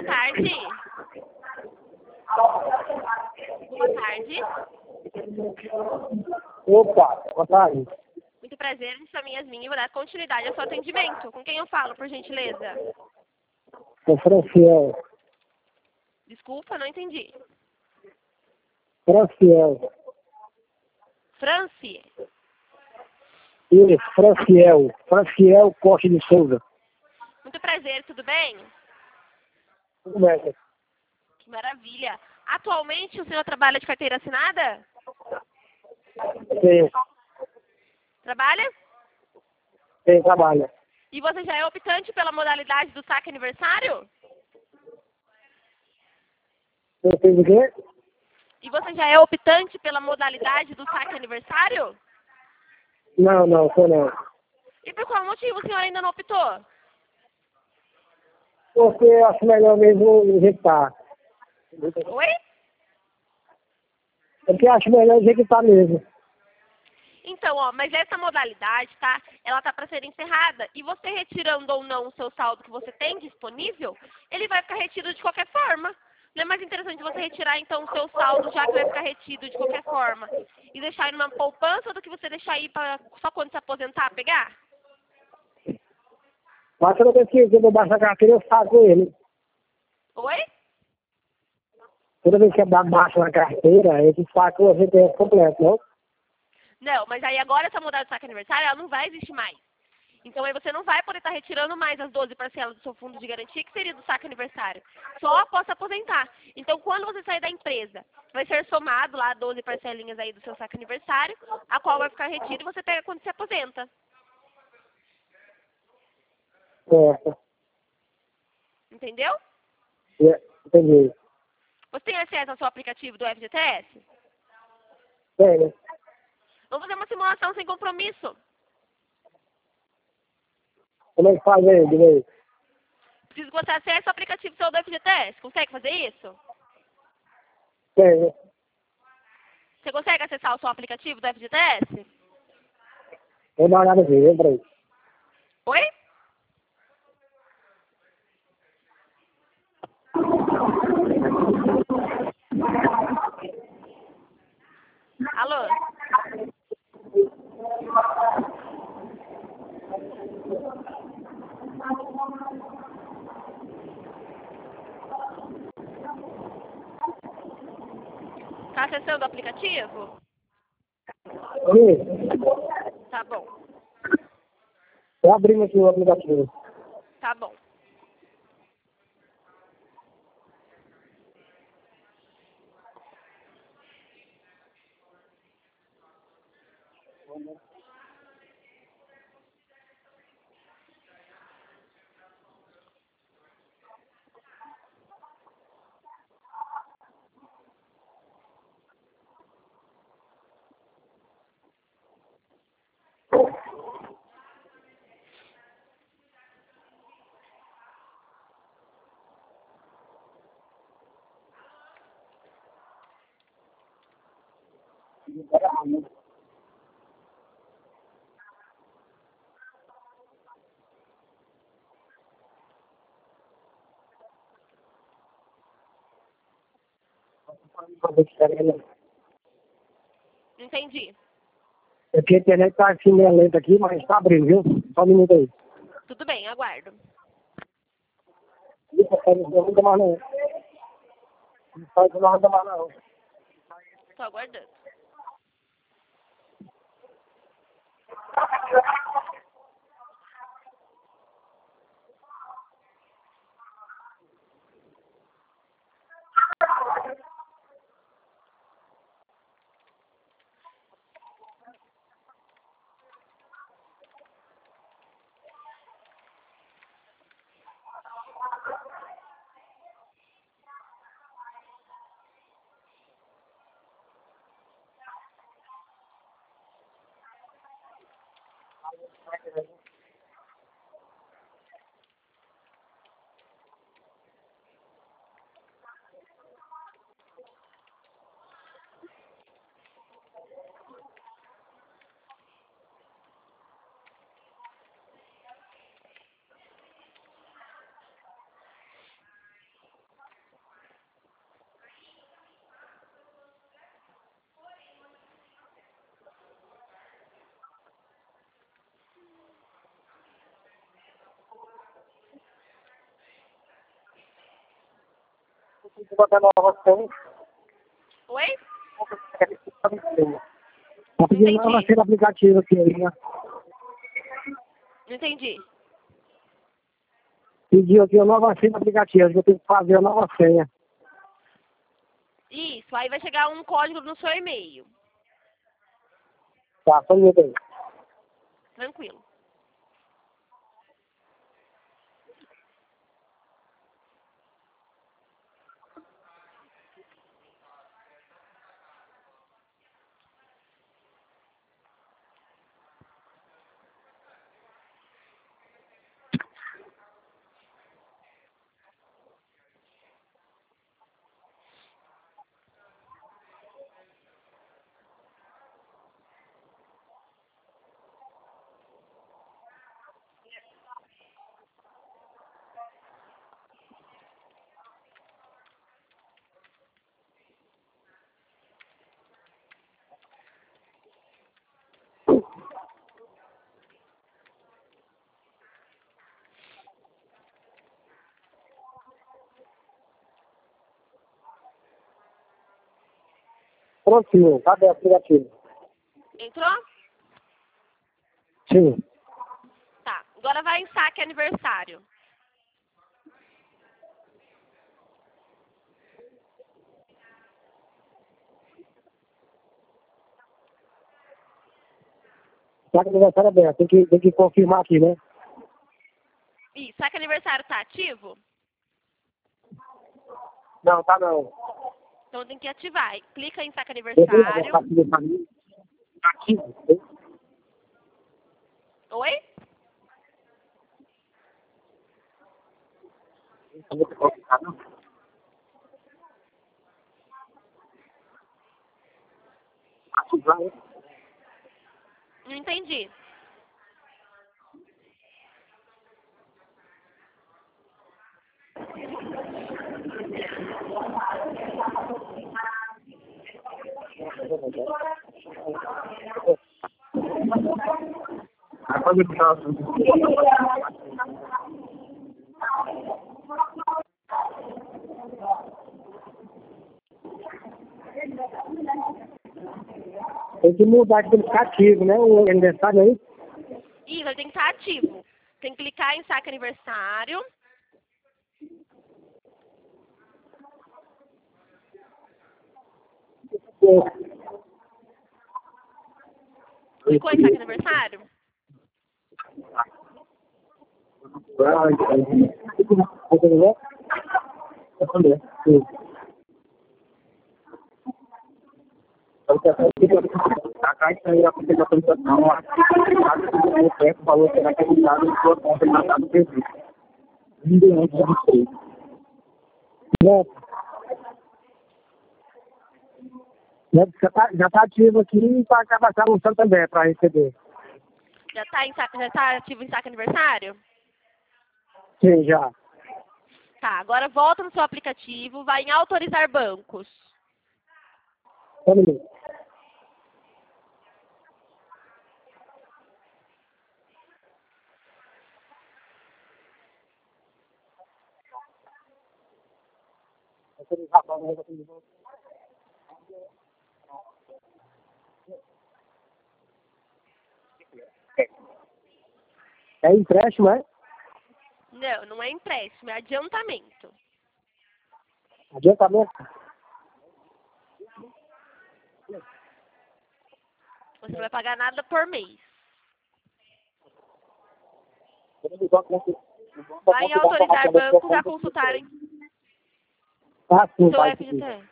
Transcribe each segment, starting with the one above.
tarde. Boa tarde. Opa, boa tarde. Muito prazer, me chamo Yasmin e vou dar continuidade ao seu atendimento. Com quem eu falo, por gentileza? Sou Franciel. Desculpa, não entendi. Franciel. Franci. Isso, Franciel. Franciel Costa de Souza. Muito prazer, tudo bem? Tudo bem? Que maravilha. Atualmente o senhor trabalha de carteira assinada? Sim, Trabalha? sim, trabalha. E você já é optante pela modalidade do saque aniversário? Você fez o quê? E você já é optante pela modalidade do saque aniversário? Não, sou não. E por qual motivo o senhor ainda não optou? Porque eu acho melhor mesmo injetar. Oi? Porque eu acho melhor injetar mesmo. Então, ó, mas essa modalidade, tá? Ela tá para ser encerrada. E você retirando ou não o seu saldo que você tem disponível, ele vai ficar retido de qualquer forma. Não é mais interessante você retirar, então, o seu saldo, já que vai ficar retido de qualquer forma, e deixar ele numa poupança do que você deixar aí pra, só quando se aposentar pegar? Mas toda vez que eu baixo a carteira, eu saco ele. Oi? Toda vez que eu baixo a carteira, esse saco a gente é completo, não? Não, mas aí agora essa modalidade de saque aniversário, ela não vai existir mais. Então aí você não vai poder estar retirando mais as 12 parcelas do seu fundo de garantia, que seria do saque aniversário. Só após se aposentar. Então quando você sair da empresa, vai ser somado lá 12 parcelinhas aí do seu saque aniversário, a qual vai ficar retida e você pega quando se aposenta. Certo. Entendeu? Entendi. Você tem acesso ao seu aplicativo do FGTS? Tem, né? Vamos fazer uma simulação sem compromisso. Como é que faz aí, direito? Preciso que você acesse o aplicativo seu do FGTS. Consegue fazer isso? Tem, né? Você consegue acessar o seu aplicativo do FGTS? Vou dar uma olhada aqui, entra aí. Oi? Alô? Tá acessando o aplicativo? Sim. Tá bom, Tô abrindo aqui o aplicativo. tá bom. Entendi. Aqui a internet tá assim meio lenta aqui, mas tá abrindo, viu? Só um minuto aí. Tudo bem, aguardo. Não anda mais não. Não anda mais não. Tô aguardando. Se botar nova senha, Oi? tá pedindo nova senha do aplicativo aqui, né? Não entendi. Pediu aqui a nova senha do aplicativo, eu tenho que fazer a nova senha. Isso, aí vai chegar um código no seu e-mail. Tá, só um minuto aí. Tranquilo. Prontinho, cadê o aplicativo? Entrou? Sim. Tá. Agora vai em saque aniversário. Tá com o aniversário aberto, tem que confirmar aqui, né? Isso, saque aniversário tá ativo? Não, tá não. Então tem que ativar. Clica em saque Beleza? aniversário. Tá aqui. Oi? Ativar, hein? Não entendi. Tem que mudar de aplicativo, né? O aniversário aí. Isso, ele tem que estar ativo. Tem que clicar em saque aniversário. Clicou em saque aniversário? A caixa aí, a apresentação, o valor será acreditado em sua conta e marcado previsto. Antes de você. Já tá ativo aqui para cadastrar no Santander para receber. Já tá ativo em saque aniversário? Sim, já. Tá, agora volta no seu aplicativo, vai em autorizar bancos. Só um minuto. É empréstimo, é? Não, não é empréstimo, é adiantamento. Adiantamento? Você não vai pagar nada por mês. Vai em autorizar bancos a consultarem Ah, sim, seu vai. FGTS.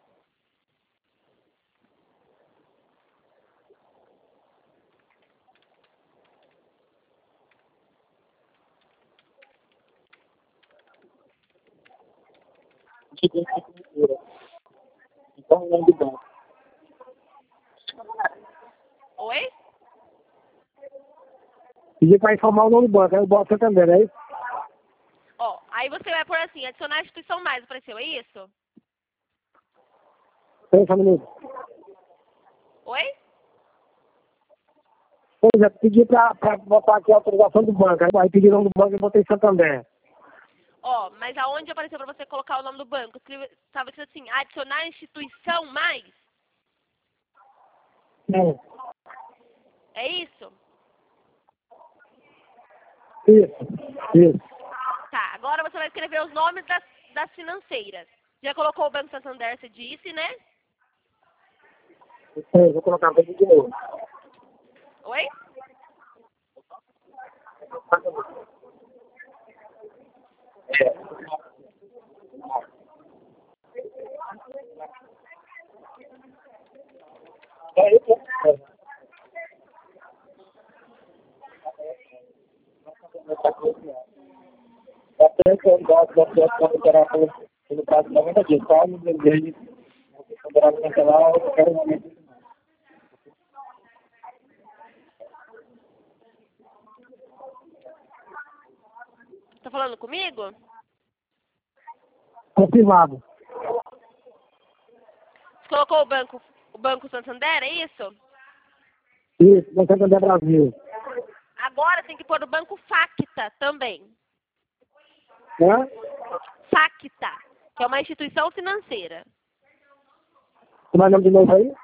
Então, não de banco. Oi? Pedi para informar o nome do banco, aí o banco Santander, é isso? Ó, aí você vai por assim, adicionar a instituição mais, apareceu, é isso? Tem só um minuto. Oi? Pois é, pedi para botar aqui a autorização do banco, aí pedi o nome do banco e botei Santander. Ó, mas aonde apareceu para você colocar o nome do banco? Estava escrito assim, adicionar instituição mais? Não. É isso? Isso. Tá, agora você vai escrever os nomes das financeiras. Já colocou o Banco Santander, você disse, né? Vou colocar aqui de novo. Oi? É isso. Até que eu gosto da situação que era pelo prazo de 90 dias, só no desejo de poderá cancelar a qualquer momento. Tá falando comigo? Confirmado. Você colocou o Banco Santander, é isso? Isso, Banco Santander Brasil. Agora tem que pôr o Banco Facta também. Hã? Facta, que é uma instituição financeira. Como é o nome de novo aí?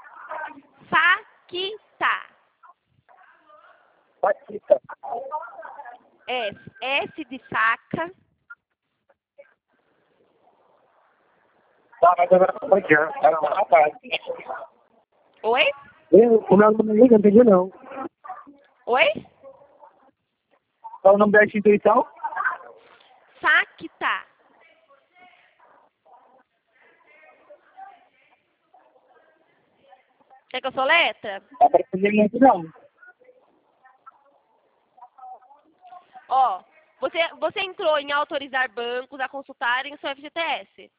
Facta. Paquita. S de faca. Tá, mas agora como é que é? Era uma rapaz. Oi? Como é o nome aí? Não entendi não. Oi? Qual é o nome da instituição? Facta. Quer que eu soletra? Tá aparecendo muito não. Ó, você entrou em autorizar bancos a consultarem o seu FGTS.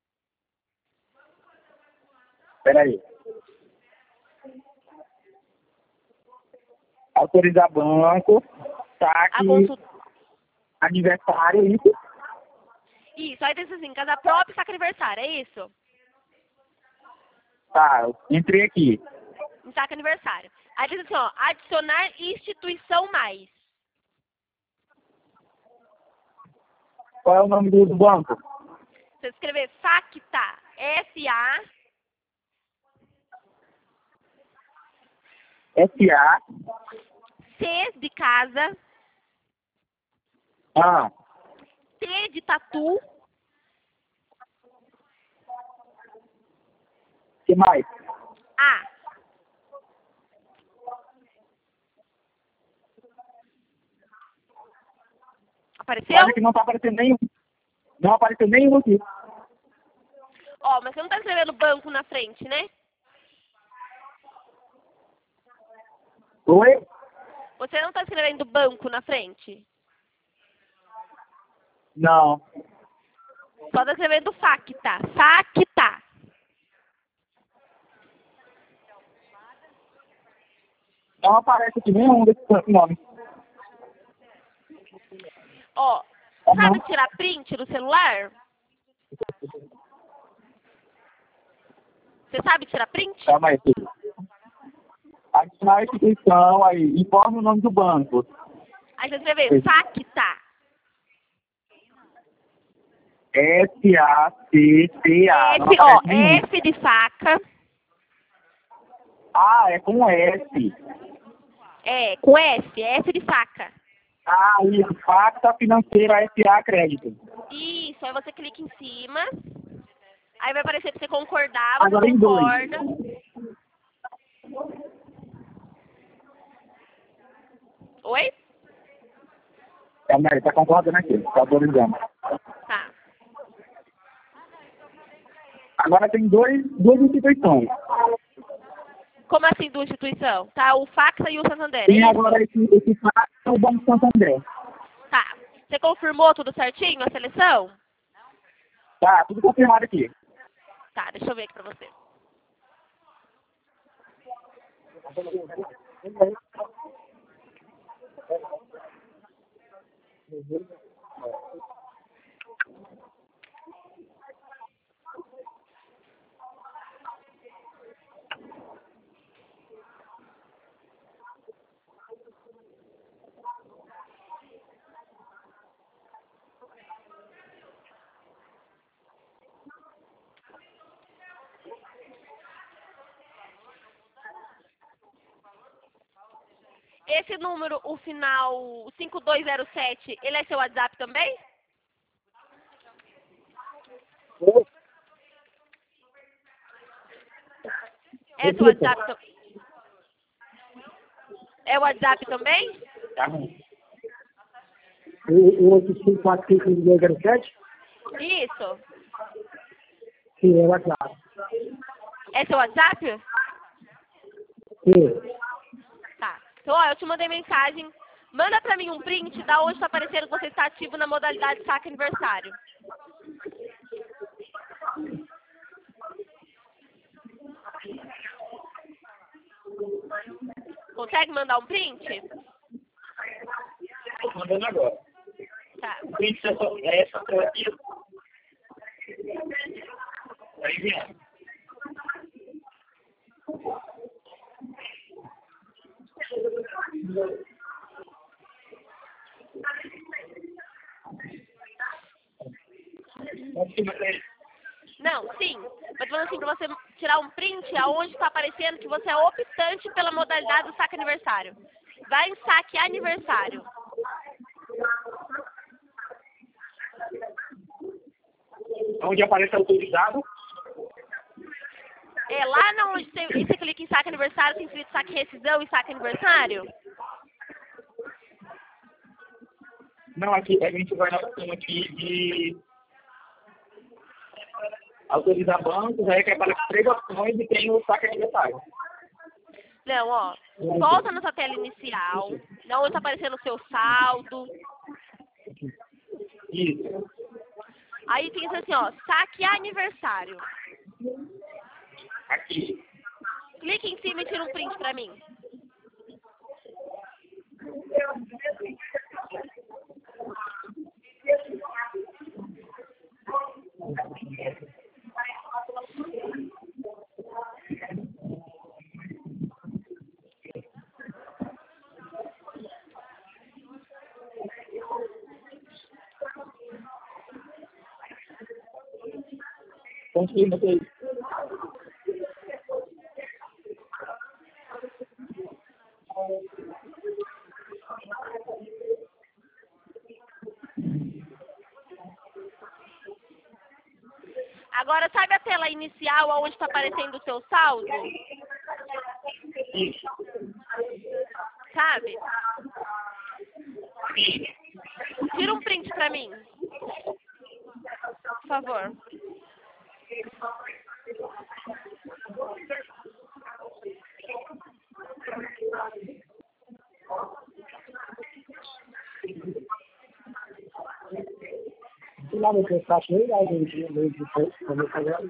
Peraí. Autorizar banco, saque, aniversário, isso. Isso, aí diz assim, casa própria e saque aniversário, é isso? Tá, eu entrei aqui. Em saque aniversário. Aí diz assim, ó, adicionar instituição mais. Qual é o nome do banco? Você escrever Facta, S-A, SA. C de casa, Ah, T de tatu, que mais? A. Apareceu? Olha que não tá aparecendo nenhum. Não apareceu nenhum aqui. Ó, mas você não tá escrevendo banco na frente, né? Oi? Você não tá escrevendo banco na frente. Não. Só tá escrevendo Facta. Facta. Não aparece aqui nenhum desses nomes. Ó, sabe tirar print do celular? Você sabe tirar print? Calma aí, filho. Adicionar a instituição, aí, informe o nome do banco. Aí você escrever Facta. S-A-C-T-A. Não F, ó, aparece nenhum. F de faca. Ah, é com S. É, com F, F de faca. Ah, isso. Facta Financeira S.A. Crédito. Isso, aí você clica em cima. Aí vai aparecer pra você concordar, você Agora em dois. concorda. Oi? Calma aí, tá concordando aqui. Tá autorizando. Tá. Agora tem duas instituições. Como assim, duas instituição? Tá, o Facta e o Santander, é Tem isso? agora esse Facta e o Banco Santander. Tá. Você confirmou tudo certinho, a seleção? Tá, tudo confirmado aqui. Tá, deixa eu ver aqui pra você. esse número, o final 5207, ele é seu WhatsApp também? É seu WhatsApp? É o WhatsApp também? Tá bom. O 8545-5207? Isso. Sim, é o WhatsApp. É seu WhatsApp? Sim. Tá. Então, ó, eu te mandei mensagem. Manda pra mim um print da onde tá aparecendo que você está ativo na modalidade saque aniversário. Consegue mandar um print? Estou mandando agora. Tá. O print é essa tela aqui. Tá enviando. Não, sim. Mas falando assim, pra você tirar um print aonde está aparecendo que você é optante pela modalidade do saque aniversário. Vai em saque aniversário. Onde aparece autorizado. É lá na onde você clica em saque aniversário, tem escrito saque rescisão e saque aniversário? Não, aqui a gente vai na opção aqui de autorizar bancos, aí que aparece 3 opções e tem o saque aniversário. Não, ó. Volta na sua tela inicial, na onde está aparecendo o seu saldo. Isso. Aí tem isso assim, ó, saque aniversário. Aqui. Clique em cima e tira um print pra mim. Confirma aí. Agora, sabe a tela inicial onde está aparecendo o seu saldo? Isso. Sabe? Sim. Tira um print pra mim. Por favor. Lá no teu site, aí, a gente vai fazer.